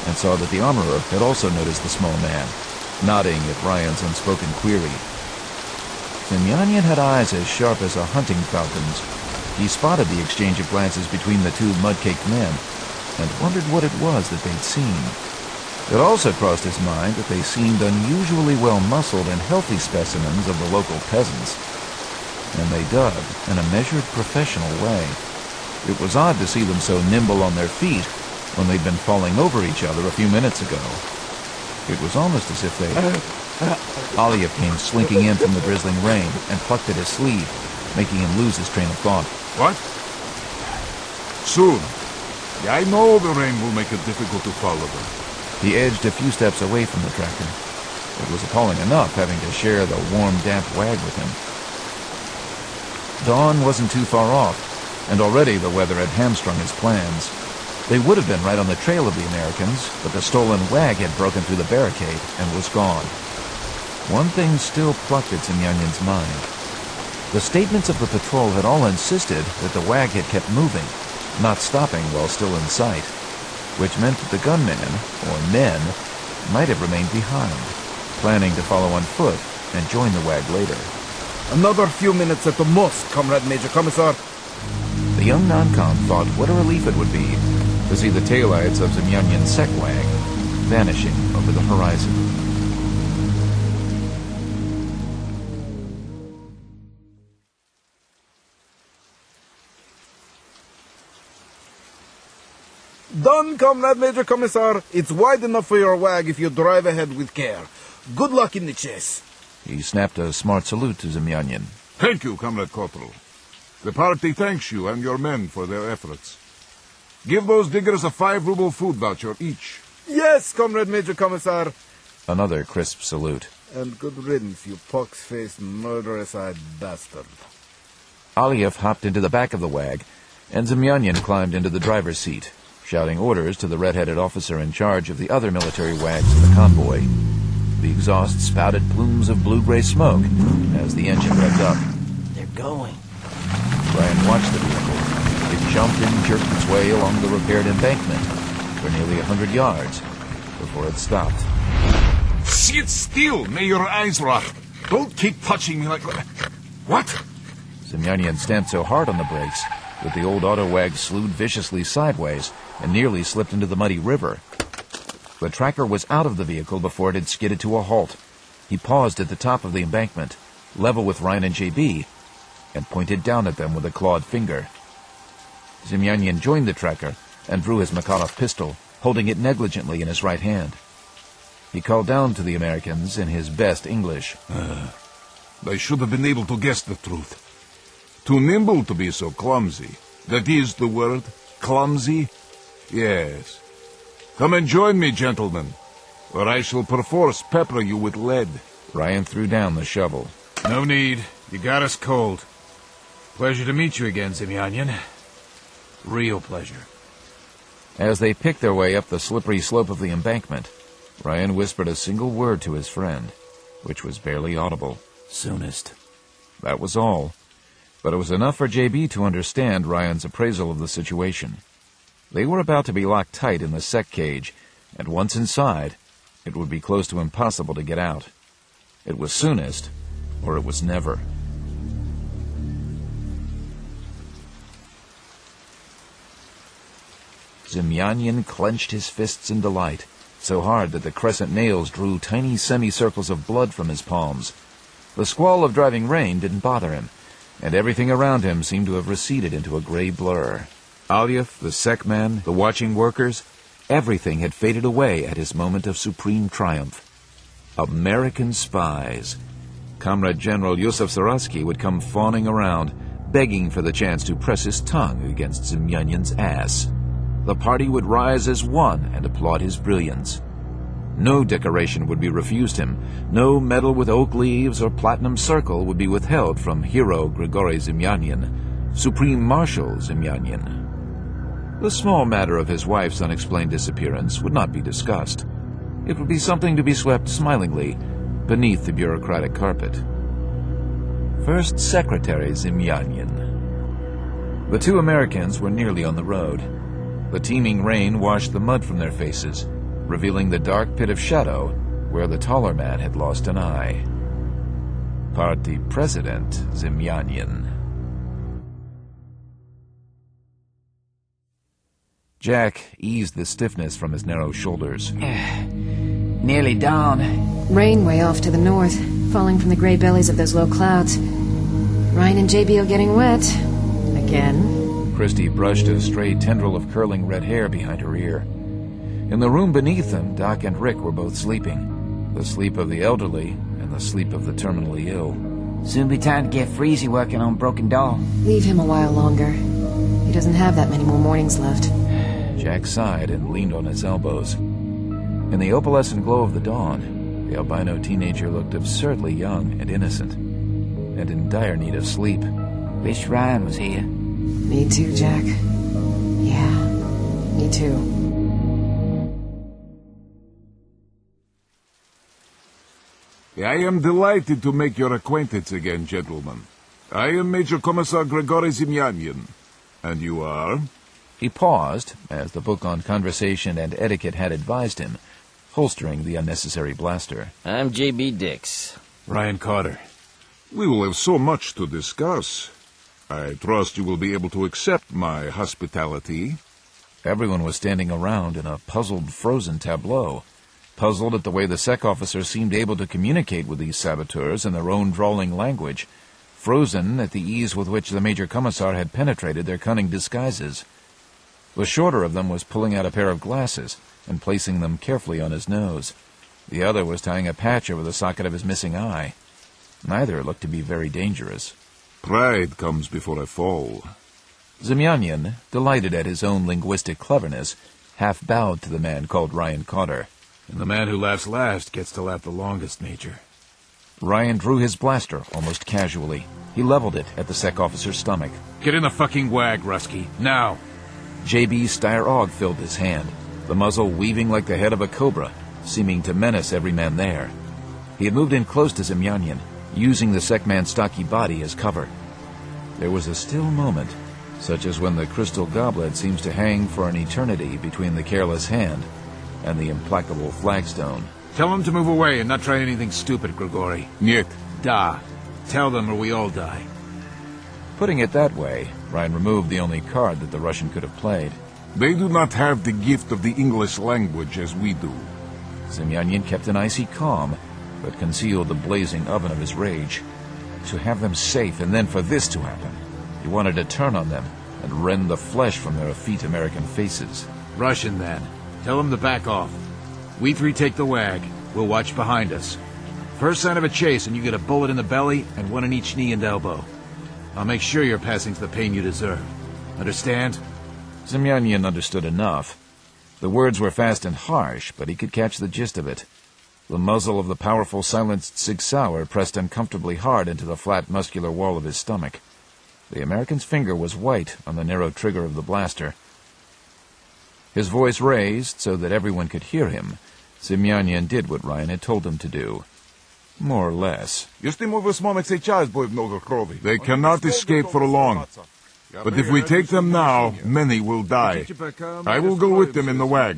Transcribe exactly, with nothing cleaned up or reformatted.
and saw that the armorer had also noticed the small man, nodding at Ryan's unspoken query. Semyonyin had eyes as sharp as a hunting falcon's. He spotted the exchange of glances between the two mud-caked men, and wondered what it was that they'd seen. It also crossed his mind that they seemed unusually well-muscled and healthy specimens of the local peasants, and they dug in a measured, professional way. It was odd to see them so nimble on their feet when they'd been falling over each other a few minutes ago. It was almost as if they... Aliev came slinking in from the drizzling rain and plucked at his sleeve, making him lose his train of thought. What? Soon. Yeah, I know the rain will make it difficult to follow them. He edged a few steps away from the tracker. It was appalling enough having to share the warm, damp wag with him. Dawn wasn't too far off, and already the weather had hamstrung his plans. They would have been right on the trail of the Americans, but the stolen wag had broken through the barricade and was gone. One thing still plucked at Semyonin's mind. The statements of the patrol had all insisted that the wag had kept moving, not stopping while still in sight, which meant that the gunmen, or men, might have remained behind, planning to follow on foot and join the wag later. Another few minutes at the most, Comrade Major Commissar. The young non-com thought what a relief it would be to see the taillights of Semyonin's Sek-Wag vanishing over the horizon. Done, Comrade Major Commissar. It's wide enough for your wag if you drive ahead with care. Good luck in the chase. He snapped a smart salute to Semyonin. Thank you, Comrade Corporal. The party thanks you and your men for their efforts. Give those diggers a five-ruble food voucher each. Yes, Comrade Major Commissar. Another crisp salute. And good riddance, you pox-faced, murderous-eyed bastard. Aliev hopped into the back of the wag, and Semyonin climbed into the driver's seat, shouting orders to the red-headed officer in charge of the other military wags in the convoy. The exhaust spouted plumes of blue-gray smoke as the engine revved up. They're going. Ryan watched the vehicle. It jumped and jerked its way along the repaired embankment for nearly a hundred yards before it stopped. Sit still, may your eyes rot. Don't keep touching me like... What? Semyonin stamped so hard on the brakes that the old auto wag slewed viciously sideways and nearly slipped into the muddy river. The tracker was out of the vehicle before it had skidded to a halt. He paused at the top of the embankment, level with Ryan and J B, and pointed down at them with a clawed finger. Semyonin joined the tracker and drew his Makarov pistol, holding it negligently in his right hand. He called down to the Americans in his best English. Uh, I should have been able to guess the truth. Too nimble to be so clumsy. That is the word? Clumsy? Yes. Come and join me, gentlemen, or I shall perforce pepper you with lead. Ryan threw down the shovel. No need. You got us cold. Pleasure to meet you again, Semyonin. Real pleasure. As they picked their way up the slippery slope of the embankment, Ryan whispered a single word to his friend, which was barely audible. Soonest. That was all, but it was enough for J B to understand Ryan's appraisal of the situation. They were about to be locked tight in the Sek cage, and once inside, it would be close to impossible to get out. It was soonest, or it was never. Semyonin clenched his fists in delight, so hard that the crescent nails drew tiny semicircles of blood from his palms. The squall of driving rain didn't bother him, and everything around him seemed to have receded into a gray blur. Aliev, the Sek men, the watching workers, everything had faded away at his moment of supreme triumph. American spies. Comrade General Yusuf Saraski would come fawning around, begging for the chance to press his tongue against Semyonin's ass. The party would rise as one and applaud his brilliance. No decoration would be refused him. No medal with oak leaves or platinum circle would be withheld from hero Grigory Semyonin, Supreme Marshal Semyonin. The small matter of his wife's unexplained disappearance would not be discussed. It would be something to be swept smilingly beneath the bureaucratic carpet. First Secretary Semyonin. The two Americans were nearly on the road. The teeming rain washed the mud from their faces. revealing the dark pit of shadow where the taller man had lost an eye. Party President Zemyanian. Jack eased the stiffness from his narrow shoulders. Nearly dawn. Rain way off to the north, falling from the gray bellies of those low clouds. Ryan and J B are getting wet. Again. Christy brushed a stray tendril of curling red hair behind her ear. In the room beneath them, Doc and Rick were both sleeping. The sleep of the elderly and the sleep of the terminally ill. Soon be time to get Freezy working on Broken Doll. Leave him a while longer. He doesn't have that many more mornings left. Jack sighed and leaned on his elbows. In the opalescent glow of the dawn, the albino teenager looked absurdly young and innocent, and in dire need of sleep. Wish Ryan was here. Me too, Jack. Yeah, me too. I am delighted to make your acquaintance again, gentlemen. I am Major Commissar Grigory Zemyanian. And you are? He paused, as the book on conversation and etiquette had advised him, holstering the unnecessary blaster. I'm J B Dix. Ryan Carter. We will have so much to discuss. I trust you will be able to accept my hospitality. Everyone was standing around in a puzzled, frozen tableau, puzzled at the way the sec officers seemed able to communicate with these saboteurs in their own drawling language, frozen at the ease with which the Major Commissar had penetrated their cunning disguises. The shorter of them was pulling out a pair of glasses and placing them carefully on his nose. The other was tying a patch over the socket of his missing eye. Neither looked to be very dangerous. Pride comes before a fall. Zemyanian, delighted at his own linguistic cleverness, half bowed to the man called Ryan Carter. And the man who laughs last gets to laugh the longest, Major. Ryan drew his blaster almost casually. He leveled it at the sec officer's stomach. Get in the fucking wag, Rusky. Now! J B Steyr-Og filled his hand, the muzzle weaving like the head of a cobra, seeming to menace every man there. He had moved in close to Zemyanian, using the sec man's stocky body as cover. There was a still moment, such as when the crystal goblet seems to hang for an eternity between the careless hand and the implacable flagstone. Tell them to move away and not try anything stupid, Grigory. Niet. Da. Tell them or we all die. Putting it that way, Ryan removed the only card that the Russian could have played. They do not have the gift of the English language as we do. Zemyanian kept an icy calm, but concealed the blazing oven of his rage. To have them safe, and then for this to happen. He wanted to turn on them and rend the flesh from their effete American faces. Russian, then. Tell them to back off. We three take the wag. We'll watch behind us. First sign of a chase and you get a bullet in the belly and one in each knee and elbow. I'll make sure you're passing the pain you deserve. Understand? Zemyanian understood enough. The words were fast and harsh, but he could catch the gist of it. The muzzle of the powerful silenced Sig Sauer pressed uncomfortably hard into the flat muscular wall of his stomach. The American's finger was white on the narrow trigger of the blaster. His voice raised so that everyone could hear him. Zemyanian did what Ryan had told him to do. More or less. They cannot escape for long. But if we take them now, many will die. I will go with them in the wagon.